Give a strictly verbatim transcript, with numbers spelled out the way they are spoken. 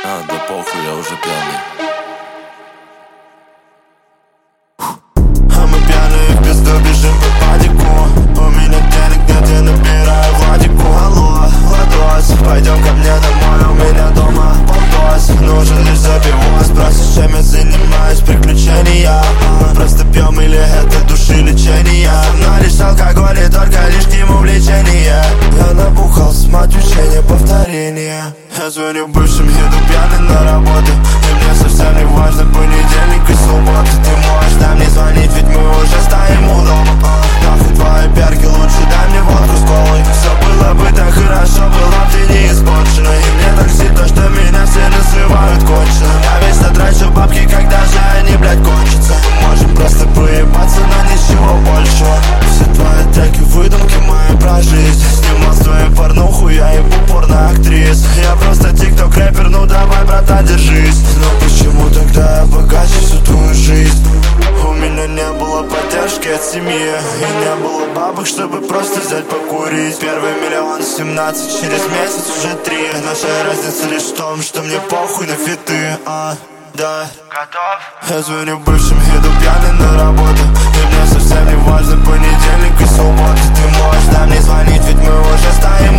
А, да похуй, я уже пьяный. А мы пьяные в пизду бежим по падику. У меня денег нет, я набираю Владику. Алло, Владос, пойдем ко мне домой, у меня дома полтос. Нужен лишь забивос, спросишь, чем я занимаюсь, приключения. Мы просто пьем или это души лечение. Но лишь алкоголь и только лишь к нему влечение. Я набухал, смотрю учение, повторение. Я звоню бывшим, еду пьяный на работу. И мне совсем не важно понедельник и суббота. Ты можешь нам не звонить, ведь мы уже стоим у дома. Нахуй твои перки, лучше дай мне водку с колой. Все было бы так хорошо, была б ты не испорчена. И мне так то, что меня все называют конченым. Я вечно трачу бабки, когда же они, блядь, кончатся. Мы можем просто поебаться, но ничего большего. Все твои треки, выдумки мои про жизнь. Снимал с твоей порнуху, я ебу порно-актрис. Я просто тикток-рэпер, ну давай, братан, держись. Но почему тогда я богаче всю твою жизнь? У меня не было поддержки от семьи и не было бабок, чтобы просто взять покурить. Первый миллион семнадцать, через месяц уже три. Наша разница лишь в том, что мне похуй на фиты, а, да. Готов? Я звоню бывшим, еду пьяный на работу. И мне совсем не важно понедельник и суббота. Ты можешь нам не звонить, ведь мы уже стоим